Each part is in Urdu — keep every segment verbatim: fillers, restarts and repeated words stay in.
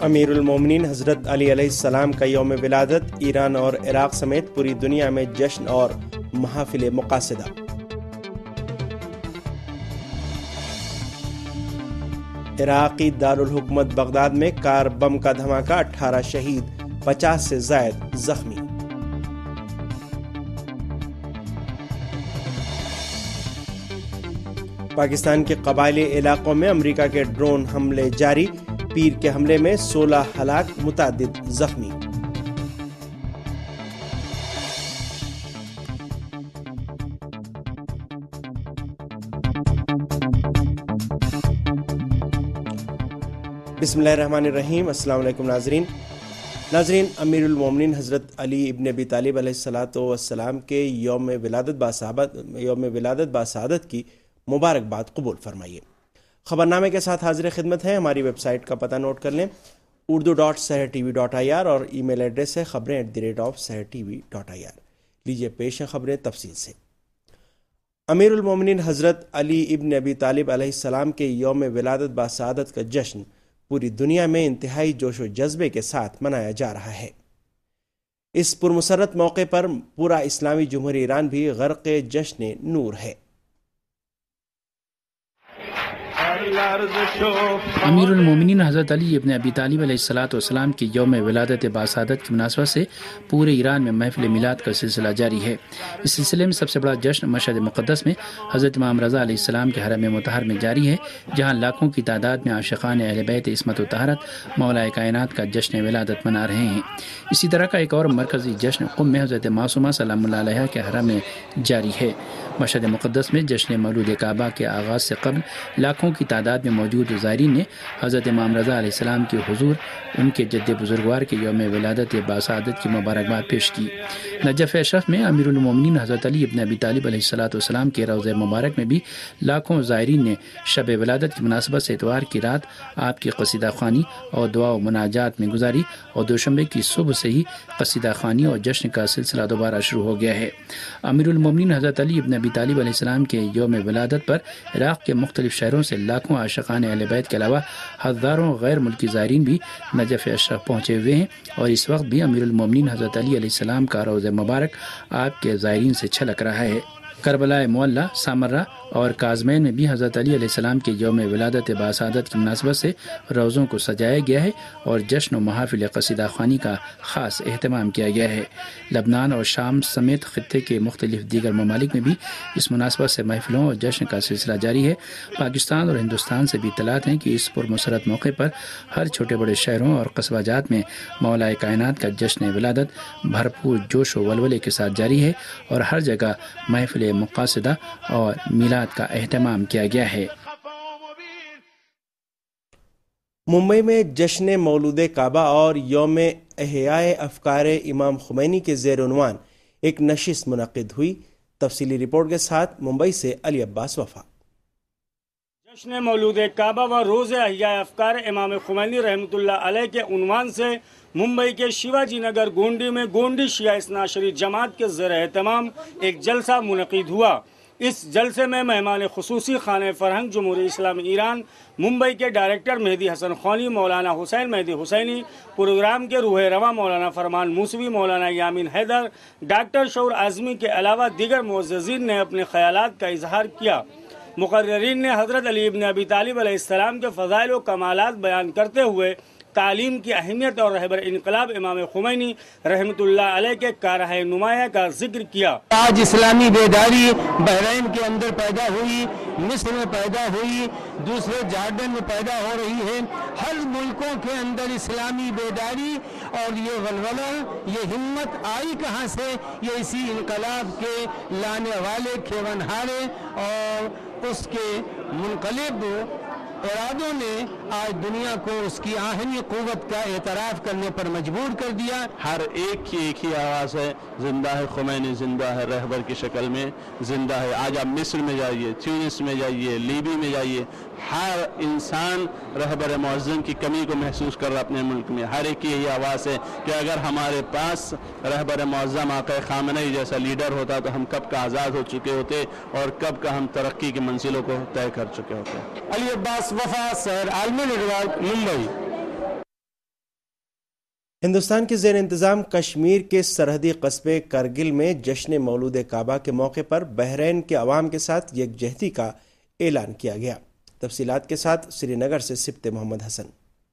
امیر المومنین حضرت علی علیہ السلام کا یوم ولادت، ایران اور عراق سمیت پوری دنیا میں جشن اور محافل مقاصدہ۔ عراقی دارالحکومت بغداد میں کار بم کا دھماکہ، اٹھارہ شہید، پچاس سے زائد زخمی۔ پاکستان کے قبائلی علاقوں میں امریکہ کے ڈرون حملے جاری، پیر کے حملے میں سولہ ہلاک، متعدد زخمی۔ بسم اللہ الرحمن الرحیم، السلام علیکم ناظرین ناظرین امیر المومنین حضرت علی ابن ابی طالب علیہ الصلاۃ والسلام کے یوم ولادت باسعادت یوم ولادت باسعادت کی مبارکباد قبول فرمائیے۔ خبرنامے کے ساتھ حاضر خدمت ہے۔ ہماری ویب سائٹ کا پتہ نوٹ کر لیں، Urdu dot Sahar T V dot I R, اور ای میل ایڈریس ہے خبریں at the rate of Sahar T V dot I R. لیجیے پیش ہیں خبریں تفصیل سے۔ امیر المومنین حضرت علی ابن ابی طالب علیہ السلام کے یوم ولادت باسعادت کا جشن پوری دنیا میں انتہائی جوش و جذبے کے ساتھ منایا جا رہا ہے۔ اس پرمسرت موقع پر پورا اسلامی جمہوریہ ایران بھی غرق جشن نور ہے۔ امیر المومنین حضرت علی ابن ابی طالب علیہ الصلاۃ والسلام کی یوم ولادت باسعادت کی مناسبت سے پورے ایران میں محفل میلاد کا سلسلہ جاری ہے۔ اس سلسلے میں سب سے بڑا جشن مشہد مقدس میں حضرت امام رضا علیہ السلام کے حرم مطہر میں جاری ہے، جہاں لاکھوں کی تعداد میں عاشقان اہل بیت عصمت و طہارت مولا کائنات کا جشن ولادت منا رہے ہیں۔ اسی طرح کا ایک اور مرکزی جشن قم میں حضرت معصومہ سلام اللہ علیہا کے حرم میں جاری ہے۔ مشہد مقدس میں جشن مولود کعبہ کے آغاز سے قبل لاکھوں کی تعداد میں موجود زائرین نے حضرت امام رضا علیہ السلام کے حضور ان کے جد بزرگوار کے یوم ولادت باسعادت کی مبارکباد پیش کی۔ نجف اشرف میں امیر المومنین حضرت علی ابن ابی طالب علیہ الصلاۃ والسلام کے روضہ مبارک میں بھی لاکھوں زائرین نے شب ولادت کی مناسبت سے اتوار کی رات آپ کی قصیدہ خوانی اور دعا و مناجات میں گزاری، اور دوشنبے کی صبح سے ہی قصیدہ خوانی اور جشن کا سلسلہ دوبارہ شروع ہو گیا ہے۔ امیر المومنین حضرت علی ابن ابی طالب علیہ السلام کے یوم ولادت پر عراق کے مختلف شہروں سے لاکھوں عاشقان اہل بیت کے علاوہ ہزاروں غیر ملکی زائرین بھی نجف اشرف پہنچے ہوئے ہیں، اور اس وقت بھی امیر المومنین حضرت علی علیہ السلام کا روضہ مبارک آپ کے زائرین سے چھلک رہا ہے۔ کربلا معلیٰ، سامرہ اور کاظمین میں بھی حضرت علی علیہ السلام کے یوم ولادت باسعادت کی مناسبت سے روضوں کو سجایا گیا ہے اور جشن و محافل قصیدہ خوانی کا خاص اہتمام کیا گیا ہے۔ لبنان اور شام سمیت خطے کے مختلف دیگر ممالک میں بھی اس مناسبت سے محفلوں اور جشن کا سلسلہ جاری ہے۔ پاکستان اور ہندوستان سے بھی اطلاعات ہیں کہ اس پرمسرت موقع پر ہر چھوٹے بڑے شہروں اور قصبہ جات میں مولا کائنات کا جشن ولادت بھرپور جوش و ولولے کے ساتھ جاری ہے، اور ہر جگہ محفل مقاصدہ اور میلاد کا اہتمام کیا گیا ہے۔ ممبئی میں جشن مولود کعبہ اور یوم احیاء افکار امام خمینی کے زیر عنوان ایک نشست منعقد ہوئی۔ تفصیلی رپورٹ کے ساتھ ممبئی سے علی عباس وفا۔ جشن مولود کعبہ و روز احیاء افکار امام خمینی رحمۃ اللہ علیہ کے عنوان سے ممبئی کے شیواجی نگر گونڈی میں گونڈی شیعہ اثنا عشری جماعت کے زیر اہتمام ایک جلسہ منعقد ہوا۔ اس جلسے میں مہمان خصوصی خانہ فرہنگ جمہوریہ اسلامی ایران ممبئی کے ڈائریکٹر مہدی حسن خوانی، مولانا حسین مہدی حسینی، پروگرام کے روح رواں مولانا فرمان موسوی، مولانا یامین حیدر، ڈاکٹر شعور اعظمی کے علاوہ دیگر معززین نے اپنے خیالات کا اظہار کیا۔ مقررین نے حضرت علی ابن ابی طالب علیہ السلام کے فضائل و کمالات بیان کرتے ہوئے تعلیم کی اہمیت اور رہبر انقلاب امام خمینی رحمۃ اللہ علیہ کے کارہ نمایاں کا ذکر کیا۔ آج اسلامی بیداری بحرین کے اندر پیدا ہوئی، مصر میں پیدا ہوئی، دوسرے جارڈن میں پیدا ہو رہی ہے۔ ہر ملکوں کے اندر اسلامی بیداری اور یہ ولولہ، یہ ہمت آئی کہاں سے؟ یہ اسی انقلاب کے لانے والے کھیونہارے اور اس کے منقلب ارادوں نے آج دنیا کو اس کی آہنی قوت کا اعتراف کرنے پر مجبور کر دیا۔ ہر ایک کی ایک ہی آواز ہے، زندہ ہے خمینی، زندہ ہے، رہبر کی شکل میں زندہ ہے۔ آج آپ مصر میں جائیے، تیونس میں جائیے، لیبی میں جائیے، ہر انسان رہبر معظم کی کمی کو محسوس کر رہا اپنے ملک میں۔ ہر ایک کی یہی آواز ہے کہ اگر ہمارے پاس رہبر معظم آقا خامنئی جیسا لیڈر ہوتا تو ہم کب کا آزاد ہو چکے ہوتے اور کب کا ہم ترقی کی منزلوں کو طے کر چکے ہوتے۔ علی عباس وفا، سحر عالمی نیٹورک، ممبئی۔ ہندوستان کے زیر انتظام کشمیر کے سرحدی قصبے کرگل میں جشن مولود کعبہ کے موقع پر بحرین کے عوام کے ساتھ یکجہتی کا اعلان کیا گیا۔ تفصیلات کے ساتھ سری نگر سے سبت محمد حسن۔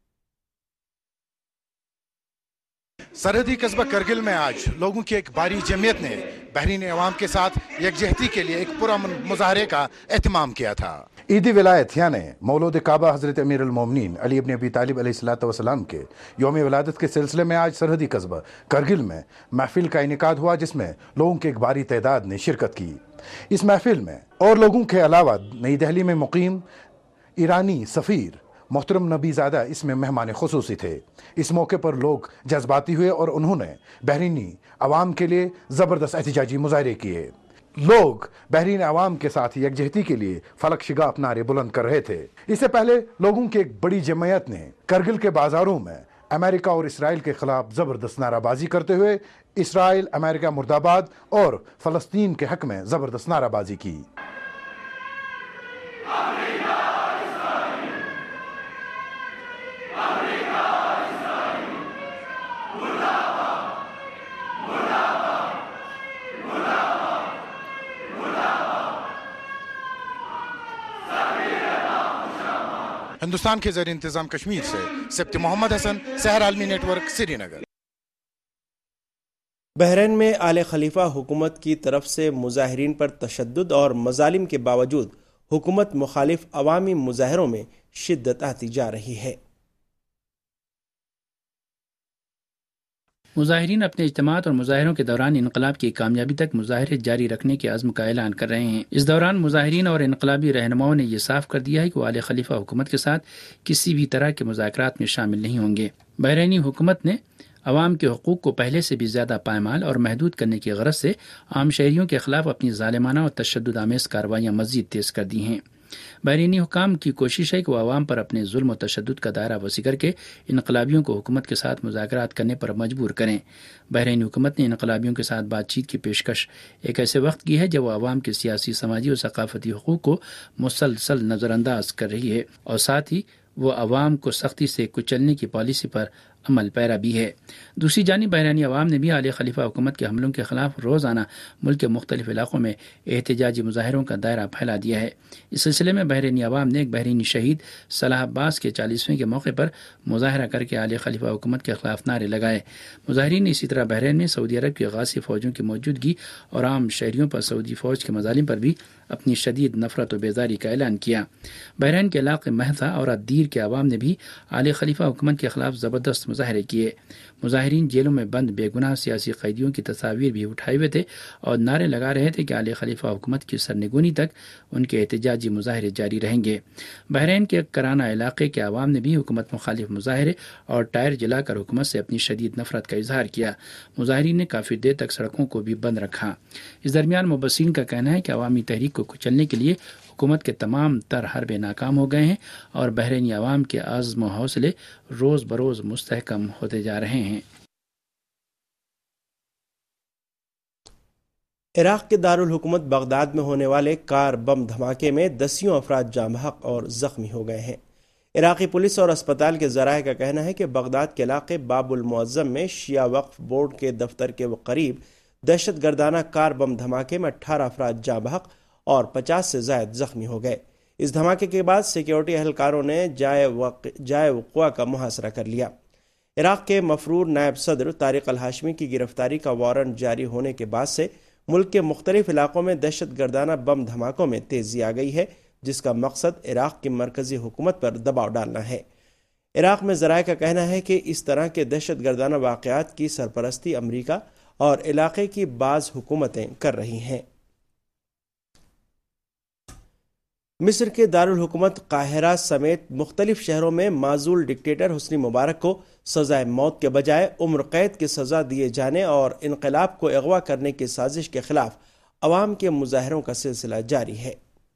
سرحدی قصبہ کرگل میں آج لوگوں کی ایک باری جمعیت نے بحرین عوام کے ساتھ یکجہتی کے لیے ایک پرامن مظاہرے کا اہتمام کیا تھا۔ عید ولایت یعنی مولود کعبہ حضرت امیر المومنین علی ابن ابی طالب علیہ الصلوۃ والسلام کے یوم ولادت کے سلسلے میں آج سرحدی قصبہ کرگل میں محفل کا انعقاد ہوا، جس میں لوگوں کی ایک باری تعداد نے شرکت کی۔ اس محفل میں اور لوگوں کے علاوہ نئی دہلی میں مقیم ایرانی سفیر محترم نبی زادہ اس میں مہمان خصوصی تھے۔ اس موقع پر لوگ جذباتی ہوئے اور انہوں نے بحرینی عوام کے لیے زبردست احتجاجی مظاہرے کیے۔ لوگ بحرین عوام کے ساتھ یکجہتی کے لیے فلک شگاف نعرے بلند کر رہے تھے۔ اس سے پہلے لوگوں کی ایک بڑی جمعیت نے کرگل کے بازاروں میں امریکہ اور اسرائیل کے خلاف زبردست نعرہ بازی کرتے ہوئے اسرائیل امریکہ مرد آباد اور فلسطین کے حق میں زبردست نعرہ بازی کی۔ ہندوستان کے زیر انتظام کشمیر سے سبت محمد حسن، سحر عالمی network, Srinagar. Bahrain میں آل خلیفہ حکومت کی طرف سے مظاہرین پر تشدد اور مظالم کے باوجود حکومت مخالف عوامی مظاہروں میں شدت آتی جا رہی ہے۔ مظاہرین اپنے اجتماعات اور مظاہروں کے دوران انقلاب کی کامیابی تک مظاہرے جاری رکھنے کے عزم کا اعلان کر رہے ہیں۔ اس دوران مظاہرین اور انقلابی رہنماؤں نے یہ صاف کر دیا ہے کہ وہ آل خلیفہ حکومت کے ساتھ کسی بھی طرح کے مذاکرات میں شامل نہیں ہوں گے۔ بحرینی حکومت نے عوام کے حقوق کو پہلے سے بھی زیادہ پائمال اور محدود کرنے کی غرض سے عام شہریوں کے خلاف اپنی ظالمانہ اور تشدد آمیز کارروائیاں مزید تیز کر دی ہیں۔ بحرینی حکام کی کوشش ہے کہ وہ عوام پر اپنے ظلم و تشدد کا دائرہ وسیع کر کے انقلابیوں کو حکومت کے ساتھ مذاکرات کرنے پر مجبور کریں۔ بحرینی حکومت نے انقلابیوں کے ساتھ بات چیت کی پیشکش ایک ایسے وقت کی ہے جب وہ عوام کے سیاسی، سماجی اور ثقافتی حقوق کو مسلسل نظر انداز کر رہی ہے، اور ساتھ ہی وہ عوام کو سختی سے کچلنے کی پالیسی پر عمل پیرا بھی ہے۔ دوسری جانب بحرینی عوام نے بھی آل خلیفہ حکومت کے حملوں کے خلاف روزانہ ملک کے مختلف علاقوں میں احتجاجی مظاہروں کا دائرہ پھیلا دیا ہے۔ اس سلسلے میں بحرینی عوام نے ایک بحرینی شہید صلاح عباس کے چالیسویں کے موقع پر مظاہرہ کر کے آل خلیفہ حکومت کے خلاف نعرے لگائے۔ مظاہرین نے اسی طرح بحرین میں سعودی عرب کی غاصب فوجوں کی موجودگی اور عام شہریوں پر سعودی فوج کے مظالم پر بھی اپنی شدید نفرت و بیزاری کا اعلان کیا۔ بحرین کے علاقے مہتا اور الدیر کے عوام نے بھی آل خلیفہ حکومت کے خلاف زبردست مظاہرے کیے۔ مظاہرین جیلوں میں بند بے گناہ سیاسی قیدیوں کی تصاویر بھی اٹھائے ہوئے تھے اور نعرے لگا رہے تھے کہ آل خلیفہ حکومت کی سرنگونی تک ان کے احتجاجی مظاہرے جاری رہیں گے۔ بحرین کے کرانہ علاقے کے عوام نے بھی حکومت مخالف مظاہرے اور ٹائر جلا کر حکومت سے اپنی شدید نفرت کا اظہار کیا۔ مظاہرین نے کافی دیر تک سڑکوں کو بھی بند رکھا۔ اس درمیان مبصرین کا کہنا ہے کہ عوامی تحریک کو کچلنے کے لیے حکومت کے تمام تر حربے ناکام ہو گئے ہیں اور بحرینی عوام کے عزم و حوصلے روز بروز مستحکم ہوتے جا رہے ہیں۔ عراق کے دارالحکومت بغداد میں ہونے والے کار بم دھماکے میں دسیوں افراد جاں بحق اور زخمی ہو گئے ہیں۔ عراقی پولیس اور اسپتال کے ذرائع کا کہنا ہے کہ بغداد کے علاقے باب المعظم میں شیعہ وقف بورڈ کے دفتر کے قریب دہشت گردانہ کار بم دھماکے میں اٹھارہ افراد جاں بحق اور پچاس سے زائد زخمی ہو گئے۔ اس دھماکے کے بعد سیکیورٹی اہلکاروں نے جائے وقوع جائے وقوع کا محاصرہ کر لیا۔ عراق کے مفرور نائب صدر طارق الہاشمی کی گرفتاری کا وارنٹ جاری ہونے کے بعد سے ملک کے مختلف علاقوں میں دہشت گردانہ بم دھماکوں میں تیزی آ گئی ہے، جس کا مقصد عراق کی مرکزی حکومت پر دباؤ ڈالنا ہے۔ عراق میں ذرائع کا کہنا ہے کہ اس طرح کے دہشت گردانہ واقعات کی سرپرستی امریکہ اور علاقے کی بعض حکومتیں کر رہی ہیں۔ مصر کے دارالحکومت قاہرہ سمیت مختلف شہروں میں معزول ڈکٹیٹر حسنی مبارک کو سزائے موت کے بجائے عمر قید کی سزا دیے جانے اور انقلاب کو اغوا کرنے کی سازش کے خلاف عوام کے مظاہروں کا سلسلہ جاری ہے۔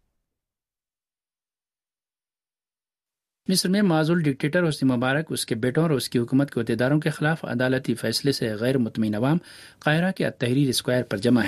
مصر میں معزول ڈکٹیٹر حسنی مبارک، اس کے بیٹوں اور اس کی حکومت کے عہدیداروں کے خلاف عدالتی فیصلے سے غیر مطمئن عوام قاہرہ کے التحریر اسکوائر پر جمع ہیں۔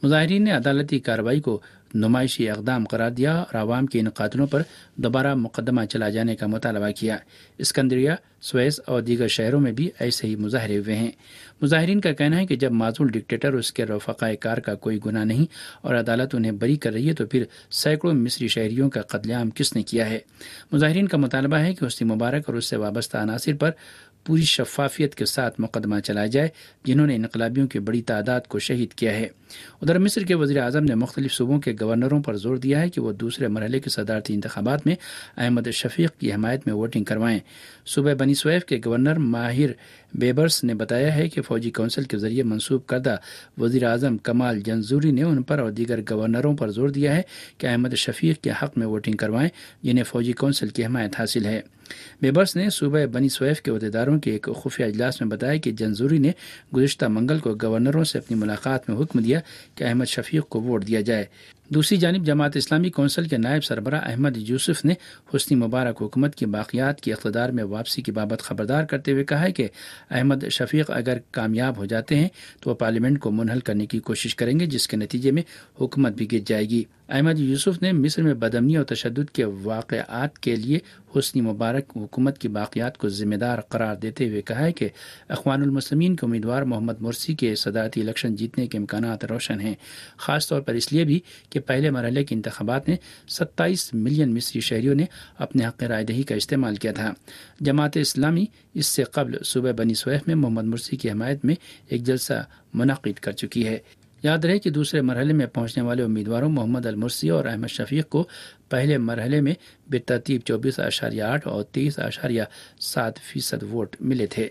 مظاہرین نے عدالتی کارروائی کو نمائشی اقدام قرار دیا اور عوام کے ان قاتلوں پر دوبارہ مقدمہ چلا جانے کا مطالبہ کیا۔ اسکندریہ، سویس اور دیگر شہروں میں بھی ایسے ہی مظاہرے ہوئے ہیں۔ مظاہرین کا کہنا ہے کہ جب معزول ڈکٹیٹر اور اس کے رفقاء کار کا کوئی گناہ نہیں اور عدالت انہیں بری کر رہی ہے تو پھر سینکڑوں مصری شہریوں کا قتل عام کس نے کیا ہے؟ مظاہرین کا مطالبہ ہے کہ حسنی مبارک اور اس سے وابستہ عناصر پر پوری شفافیت کے ساتھ مقدمہ چلایا جائے جنہوں نے انقلابیوں کی بڑی تعداد کو شہید کیا ہے۔ ادھر مصر کے وزیر اعظم نے مختلف صوبوں کے گورنروں پر زور دیا ہے کہ وہ دوسرے مرحلے کے صدارتی انتخابات میں احمد شفیق کی حمایت میں ووٹنگ کروائیں۔ صوبہ بنی سویف کے گورنر ماہر بیبرس نے بتایا ہے کہ فوجی کونسل کے ذریعے منسوب کردہ وزیر اعظم کمال جنزوری نے ان پر اور دیگر گورنروں پر زور دیا ہے کہ احمد شفیق کے حق میں ووٹنگ کروائیں جنہیں فوجی کونسل کی حمایت حاصل ہے۔ بیبرس نے صوبہ بنی سویف کے عہدیداروں کے ایک خفیہ اجلاس میں بتایا کہ جنزوری نے گزشتہ منگل کو گورنروں سے اپنی ملاقات میں حکم دیا کہ احمد شفیق کو ووٹ دیا جائے۔ دوسری جانب جماعت اسلامی کونسل کے نائب سربراہ احمد یوسف نے حسنی مبارک حکومت کی باقیات کی اقتدار میں واپسی کی بابت خبردار کرتے ہوئے کہا ہے کہ احمد شفیق اگر کامیاب ہو جاتے ہیں تو وہ پارلیمنٹ کو منحل کرنے کی کوشش کریں گے جس کے نتیجے میں حکومت بھی گر جائے گی۔ احمد یوسف نے مصر میں بدامنی اور تشدد کے واقعات کے لیے حسنی مبارک حکومت کی باقیات کو ذمہ دار قرار دیتے ہوئے کہا ہے کہ اخوان المسلمین کے امیدوار محمد مرسی کے صدارتی الیکشن جیتنے کے امکانات روشن ہیں، خاص طور پر اس لیے بھی کہ پہلے مرحلے کے انتخابات میں ستائیس ملین مصری شہریوں نے اپنے حق رائے دہی کا استعمال کیا تھا۔ جماعت اسلامی اس سے قبل صوبہ بنی سویف میں محمد مرسی کی حمایت میں ایک جلسہ منعقد کر چکی ہے۔ یاد رہے کہ دوسرے مرحلے میں پہنچنے والے امیدواروں محمد المرسی اور احمد شفیق کو پہلے مرحلے میں بالترتیب چوبیس اشاریہ آٹھ اور تیئیس اشاریہ سات فیصد ووٹ ملے تھے۔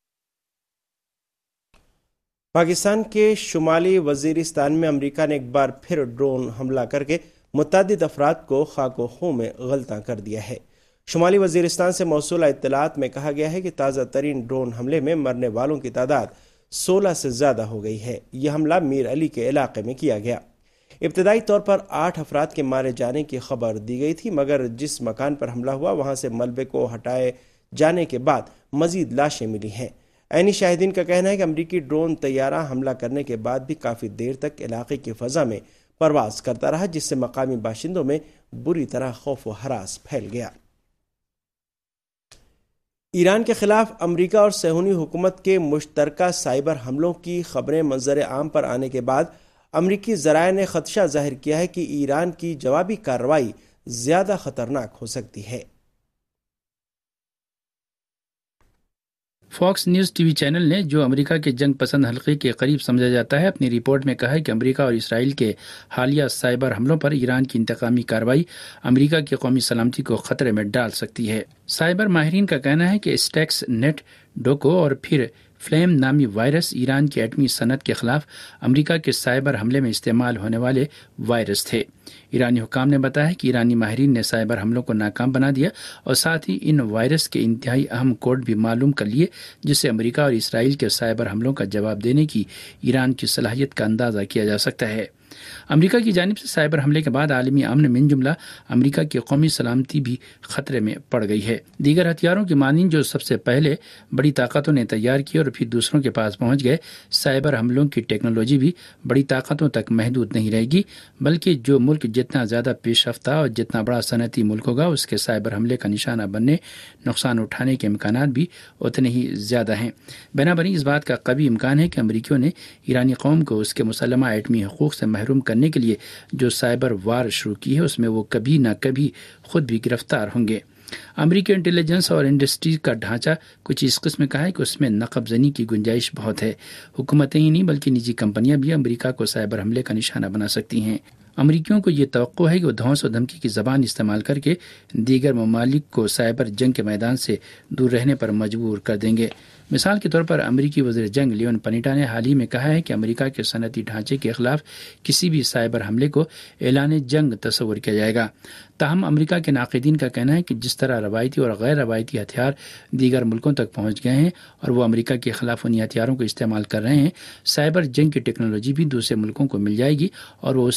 پاکستان کے شمالی وزیرستان میں امریکہ نے ایک بار پھر ڈرون حملہ کر کے متعدد افراد کو خاک و خوں میں غلطاں کر دیا ہے۔ شمالی وزیرستان سے موصولہ اطلاعات میں کہا گیا ہے کہ تازہ ترین ڈرون حملے میں مرنے والوں کی تعداد سولہ سے زیادہ ہو گئی ہے۔ یہ حملہ میر علی کے علاقے میں کیا گیا۔ ابتدائی طور پر آٹھ افراد کے مارے جانے کی خبر دی گئی تھی، مگر جس مکان پر حملہ ہوا وہاں سے ملبے کو ہٹائے جانے کے بعد مزید لاشیں ملی ہیں۔ عینی شاہدین کا کہنا ہے کہ امریکی ڈرون طیارہ حملہ کرنے کے بعد بھی کافی دیر تک علاقے کی فضا میں پرواز کرتا رہا، جس سے مقامی باشندوں میں بری طرح خوف و ہراس پھیل گیا۔ ایران کے خلاف امریکہ اور صہیونی حکومت کے مشترکہ سائبر حملوں کی خبریں منظر عام پر آنے کے بعد امریکی ذرائع نے خدشہ ظاہر کیا ہے کہ ایران کی جوابی کارروائی زیادہ خطرناک ہو سکتی ہے۔ Fox News T V channel نے، جو امریکہ کے جنگ پسند حلقے کے قریب سمجھا جاتا ہے، اپنی رپورٹ میں کہا ہے کہ امریکہ اور اسرائیل کے حالیہ سائبر حملوں پر ایران کی انتقامی کارروائی امریکہ کی قومی سلامتی کو خطرے میں ڈال سکتی ہے۔ سائبر ماہرین کا کہنا ہے کہ اسٹیکس نیٹ ڈوکو اور پھر فلیم نامی وائرس ایران کی ایٹمی صنعت کے خلاف امریکہ کے سائبر حملے میں استعمال ہونے والے وائرس تھے۔ ایرانی حکام نے بتایا کہ ایرانی ماہرین نے سائبر حملوں کو ناکام بنا دیا اور ساتھ ہی ان وائرس کے انتہائی اہم کوڈ بھی معلوم کر لیے، جس سے امریکہ اور اسرائیل کے سائبر حملوں کا جواب دینے کی ایران کی صلاحیت کا اندازہ کیا جا سکتا ہے۔ امریکہ کی جانب سے سائبر حملے کے بعد عالمی امن من جملہ امریکہ کی قومی سلامتی بھی خطرے میں پڑ گئی ہے۔ دیگر ہتھیاروں کی مانند جو سب سے پہلے بڑی طاقتوں نے تیار کی اور پھر دوسروں کے پاس پہنچ گئے، سائبر حملوں کی ٹیکنالوجی بھی بڑی طاقتوں تک محدود نہیں رہے گی، بلکہ جو ملک جتنا زیادہ پیش رفتہ اور جتنا بڑا صنعتی ملک ہوگا، اس کے سائبر حملے کا نشانہ بننے، نقصان اٹھانے کے امکانات بھی اتنے ہی زیادہ ہیں۔ بنابراین اس بات کا قوی امکان ہے کہ امریکیوں نے ایرانی قوم کو اس کے مسلمہ ایٹمی حقوق سے محروم کرنے کے لیے جو سائبر وار شروع کی ہے، اس میں وہ کبھی نہ کبھی خود بھی گرفتار ہوں گے۔ امریکی انٹیلیجنس اور انڈسٹری کا ڈھانچہ کچھ اس قسم کا ہے کہ اس میں نقب زنی کی گنجائش بہت ہے۔ حکومتیں ہی نہیں بلکہ نجی کمپنیاں بھی امریکہ کو سائبر حملے کا نشانہ بنا سکتی ہیں۔ امریکیوں کو یہ توقع ہے کہ وہ دھونس و دھمکی کی زبان استعمال کر کے دیگر ممالک کو سائبر جنگ کے میدان سے دور رہنے پر مجبور کر دیں گے۔ مثال کے طور پر امریکی وزیر جنگ لیون پنیٹا نے حال ہی میں کہا ہے کہ امریکہ کے صنعتی ڈھانچے کے خلاف کسی بھی سائبر حملے کو اعلان جنگ تصور کیا جائے گا۔ تاہم امریکہ کے ناقدین کا کہنا ہے کہ جس طرح روایتی اور غیر روایتی ہتھیار دیگر ملکوں تک پہنچ گئے ہیں اور وہ امریکہ کے خلاف انہی ہتھیاروں کو استعمال کر رہے ہیں، سائبر جنگ کی ٹیکنالوجی بھی دوسرے ملکوں کو مل جائے گی اور وہ اسے امریکہ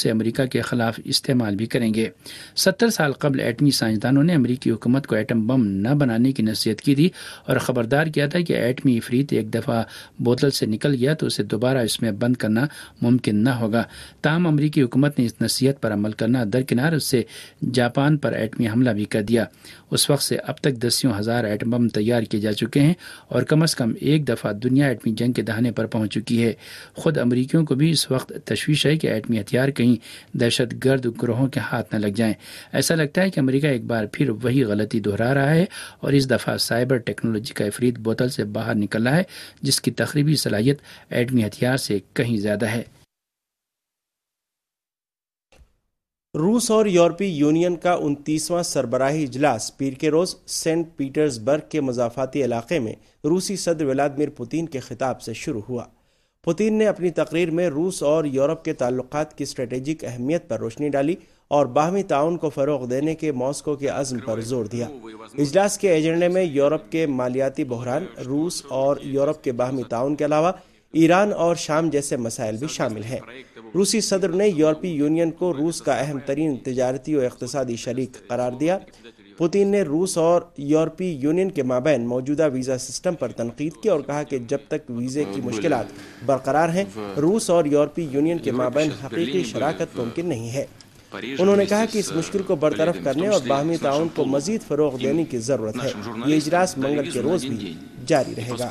کے خلاف استعمال بھی کریں گے۔ ستر سال قبل ایٹمی سائنسدانوں نے امریکی حکومت کو ایٹم بم نہ بنانے کی نصیحت کی تھی اور خبردار کیا تھا کہ ایٹمی عفریت ایک دفعہ بوتل سے نکل گیا تو اسے دوبارہ اس میں بند کرنا ممکن نہ ہوگا۔ تاہم امریکی حکومت نے اس نصیحت پر عمل کرنا درکنار اس سے جاپان پر ایٹمی حملہ بھی کر دیا۔ اس وقت سے اب تک دسیوں ہزار ایٹم بم تیار کیے جا چکے ہیں اور کم از کم ایک دفعہ دنیا ایٹمی جنگ کے دہانے پر پہنچ چکی ہے۔ خود امریکیوں کو بھی اس وقت تشویش ہے کہ ایٹمی ہتھیار کہیں دہشت گرد گروہوں کے ہاتھ نہ لگ جائیں۔ ایسا لگتا ہے کہ امریکہ ایک بار پھر وہی غلطی دہرا رہا ہے اور اس دفعہ سائبر ٹیکنالوجی کا عفریت بوتل سے باہر نکل رہا ہے جس کی تخریبی صلاحیت ایٹمی ہتھیار سے کہیں زیادہ ہے۔ روس اور یورپی یونین کا انتیسواں سربراہی اجلاس پیر کے روز سینٹ پیٹرز برگ کے مضافاتی علاقے میں روسی صدر ولادیمیر پوتین کے خطاب سے شروع ہوا۔ پوتین نے اپنی تقریر میں روس اور یورپ کے تعلقات کی اسٹریٹجک اہمیت پر روشنی ڈالی اور باہمی تعاون کو فروغ دینے کے ماسکو کے عزم پر زور دیا۔ اجلاس کے ایجنڈے میں یورپ کے مالیاتی بحران، روس اور یورپ کے باہمی تعاون کے علاوہ ایران اور شام جیسے مسائل بھی شامل ہیں۔ روسی صدر نے یورپی یونین کو روس کا اہم ترین تجارتی و اقتصادی شریک قرار دیا۔ پوتین نے روس اور یورپی یونین کے مابین موجودہ ویزا سسٹم پر تنقید کی اور کہا کہ جب تک ویزے کی مشکلات برقرار ہیں، روس اور یورپی یونین کے مابین حقیقی شراکت ممکن نہیں ہے۔ انہوں نے کہا کہ اس مشکل کو برطرف کرنے اور باہمی تعاون کو مزید فروغ دینے کی ضرورت ہے۔ یہ اجلاس منگل کے روز بھی جاری رہے گا۔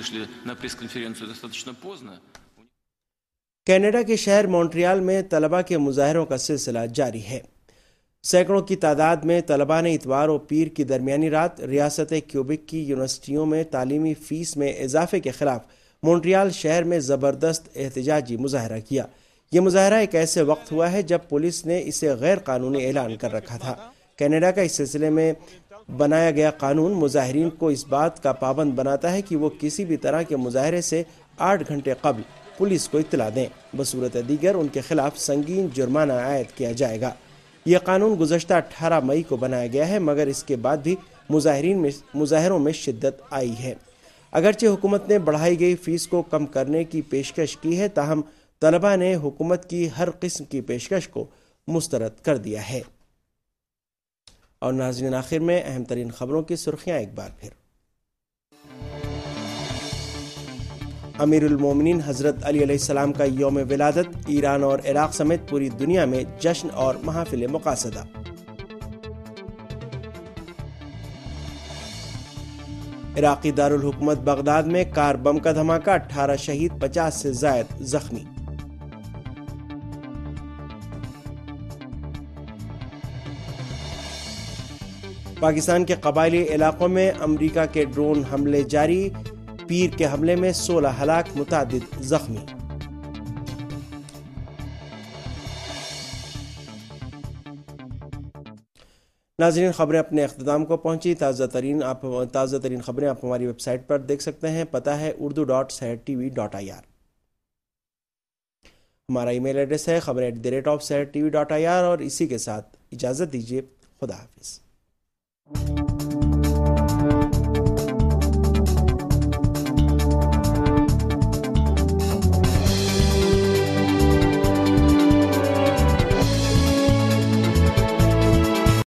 کینیڈا کے شہر مونٹریال میں طلبہ کے مظاہروں کا سلسلہ جاری ہے۔ سینکڑوں کی تعداد میں طلبہ نے اتوار و پیر کی درمیانی رات ریاست کیوبیک کی یونیورسٹیوں میں تعلیمی فیس میں اضافے کے خلاف مونٹریال شہر میں زبردست احتجاجی مظاہرہ کیا۔ یہ مظاہرہ ایک ایسے وقت ہوا ہے جب پولیس نے اسے غیر قانونی اعلان کر رکھا تھا۔ کینیڈا کا اس سلسلے میں بنایا گیا قانون مظاہرین کو اس بات کا پابند بناتا ہے کہ وہ کسی بھی طرح کے مظاہرے سے آٹھ گھنٹے قبل پولیس کو اطلاع دیں، بصورت دیگر ان کے خلاف سنگین جرمانہ عائد کیا جائے گا۔ یہ قانون گزشتہ اٹھارہ مئی کو بنایا گیا ہے، مگر اس کے بعد بھی مظاہرین میں مظاہروں میں شدت آئی ہے۔ اگرچہ حکومت نے بڑھائی گئی فیس کو کم کرنے کی پیشکش کی ہے، تاہم طلبہ نے حکومت کی ہر قسم کی پیشکش کو مسترد کر دیا ہے۔ اور ناظرین، آخر میں اہم ترین خبروں کی سرخیاں ایک بار پھر۔ امیر المومنین حضرت علی علیہ السلام کا یوم ولادت، ایران اور عراق سمیت پوری دنیا میں جشن اور محافل مقاصدہ۔ عراقی دارالحکومت بغداد میں کار بم کا دھماکہ، اٹھارہ شہید، پچاس سے زائد زخمی۔ پاکستان کے قبائلی علاقوں میں امریکہ کے ڈرون حملے جاری، پیر کے حملے میں سولہ ہلاک، متعدد زخمی۔ ناظرین، خبریں اپنے اختتام کو پہنچی۔ تازہ ترین آپ تازہ ترین خبریں آپ ہماری ویب سائٹ پر دیکھ سکتے ہیں، پتہ ہے Urdu dot Sahar T V dot I R. ہمارا ای میل ایڈریس ہے خبریں at the rate of Sahar T V dot I R, اور اسی کے ساتھ اجازت دیجیے، خدا حافظ۔